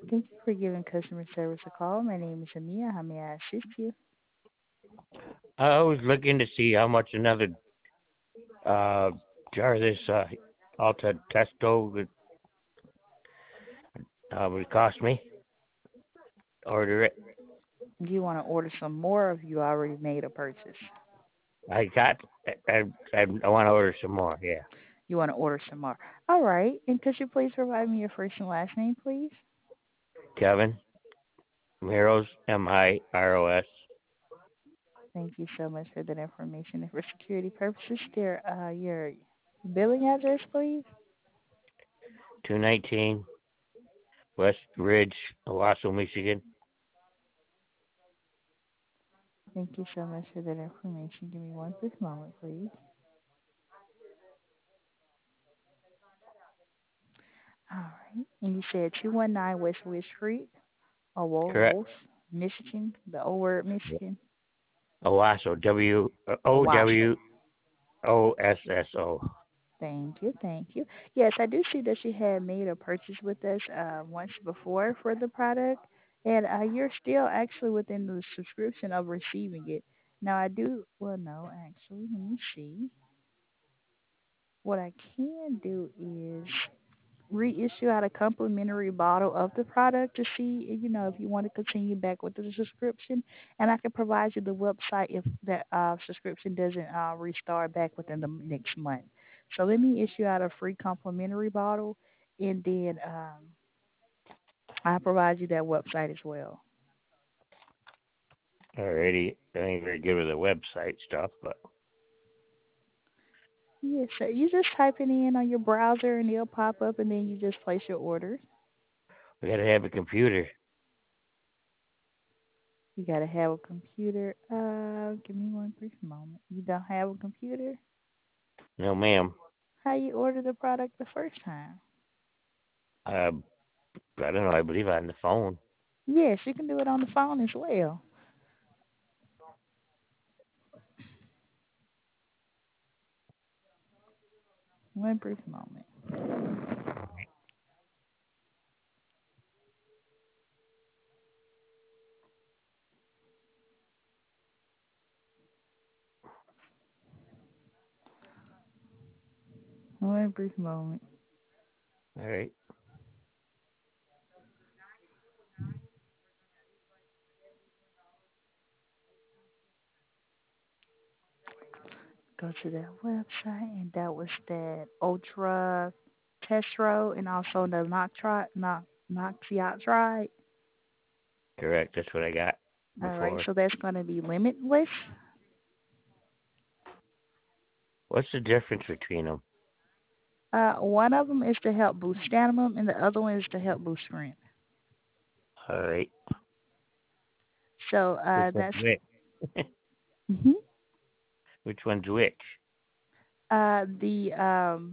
Thank you for giving customer service a call. My name is Amia. How may I assist you? I was looking to see how much another uh, jar of this Alta Testo would cost me. Order it. Do you want to order some more, or have you already made a purchase? I got. I want to order some more. Yeah. You want to order some more. All right. And could you please provide me your first and last name, please? Kevin Miros, Miros. Thank you so much for that information. And for security purposes, your billing address, please. 219 West Ridge, Owasso, Michigan. Thank you so much for that information. Give me one quick moment, please. All right. And you said 219 Westwood Street, Correct. Owasso, Michigan, the old word, Yeah. Michigan. Owasso. Owasso. Owosso. Thank you, thank you. Yes, I do see that you had made a purchase with us once before for the product, and you're still actually within the subscription of receiving it. Now, well, no, actually, let me see. What I can do is reissue out a complimentary bottle of the product to see, if you want to continue back with the subscription, and I can provide you the website if that subscription doesn't restart back within the next month. So let me issue out a free complimentary bottle, and then I'll provide you that website as well. Alrighty. I ain't very good with the website stuff, but Yes, sir. You just type it in on your browser, and it'll pop up, and then you just place your order. we gotta have a computer. You gotta have a computer. Give me one brief moment. You don't have a computer? No, ma'am. How you order the product the first time? Uh, I don't know. I believe on the phone. Yes, you can do it on the phone as well. One brief moment. One brief moment. All right. Go to that website, and that was that Ultra Testro and also the Noxiotride. Correct. That's what I got All right, before. so that's going to be limitless. What's the difference between them? One of them is to help boost stamina, and the other one is to help boost strength. All right. So Which one's that's which? mhm. Which one's which? The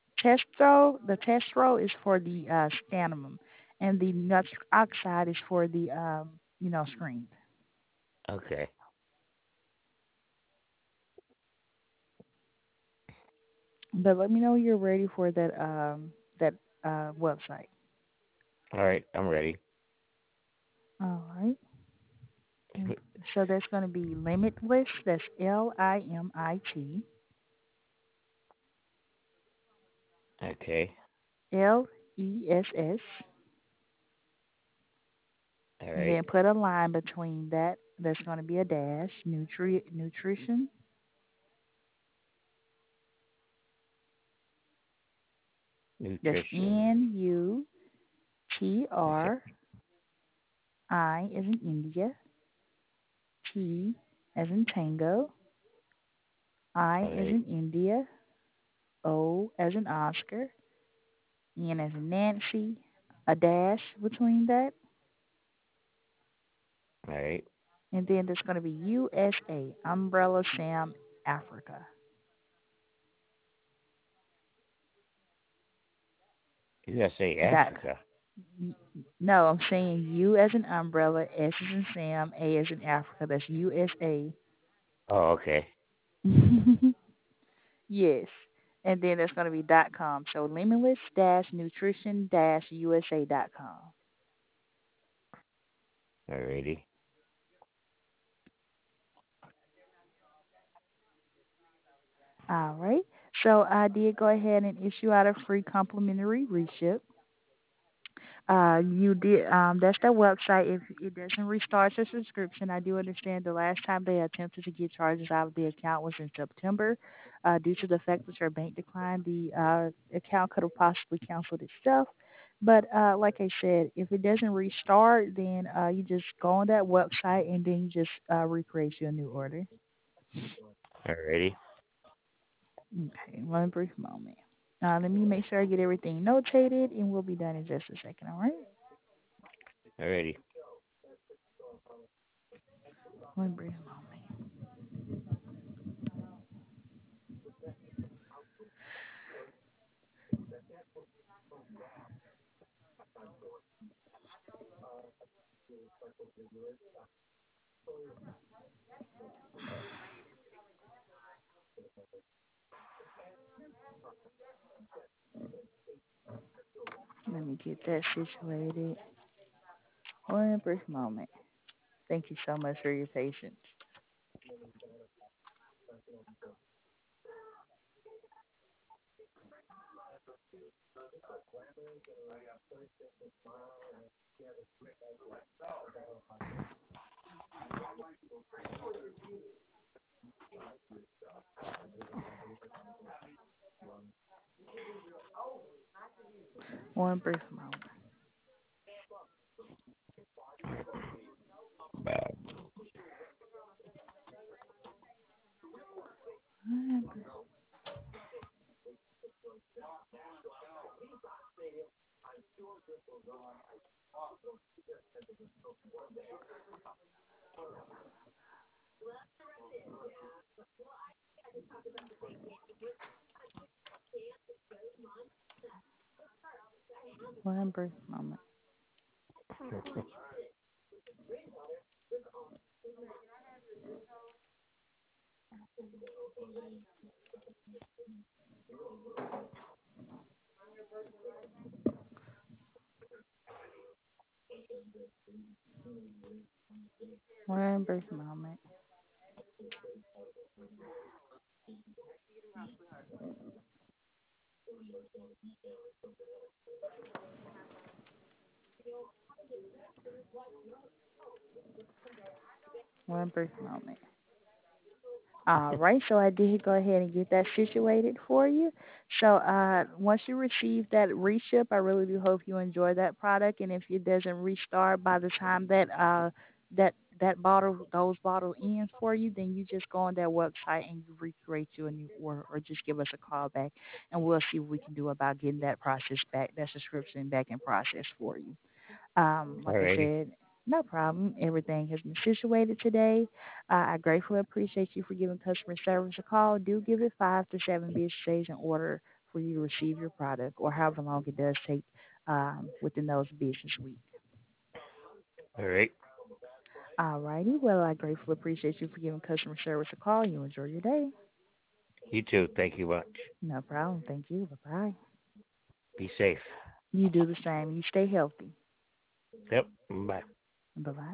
testro is for the stamina, and the nut oxide is for the strength. Okay. But let me know when you're ready for that website. All right. I'm ready. All right. And so that's going to be Limitless. That's LIMIT Okay. LESS, All and right. then put a line between that. That's going to be a dash. Nutrition. That's Nutrition. Okay. NUTRI as in India, T as in Tango, I All as right. in India, O as in Oscar, N as in Nancy, a dash between that, All right. and then there's going to be USA, Umbrella Sam Africa. USA, That Africa. no, I'm saying U as in umbrella, S as in Sam, A as in Africa. That's USA. Oh, okay. Yes. And then there's going to be .com. So limitless nutrition USA.com. Alrighty. All right. So I did go ahead and issue out a free complimentary reship. You did. That's their website. If it doesn't restart your subscription, I do understand the last time they attempted to get charges out of the account was in September. Due to the fact that your bank declined, the account could have possibly canceled itself. But like I said, if it doesn't restart, then you just go on that website and then you just recreate your new order. Alrighty. Okay, one brief moment. Let me make sure I get everything notated, and we'll be done in just a second. All right? Alrighty. One brief moment. Let me get that situated. One brief moment. Thank you so much for your patience. One brief moment. One brief moment. One brief moment. One brief moment. All right, so I did go ahead and get that situated for you. So once you receive that reship, I really do hope you enjoy that product. And if it doesn't restart by the time that that bottle those bottle ends for you, then you just go on that website and you recreate you a new order, or just give us a call back, and we'll see what we can do about getting that process back, that subscription back in process for you. Like I Alrighty. said, no problem. Everything has been situated today. I gratefully appreciate you for giving customer service a call. Do give it 5 to 7 business days in order for you to receive your product, or however long it does take within those business weeks. Alright. All righty. Well, I gratefully appreciate you for giving customer service a call. You enjoy your day. You too. Thank you much. No problem. Thank you. Bye bye. Be safe. You do the same. You stay healthy. Yep. Bye. Bye bye.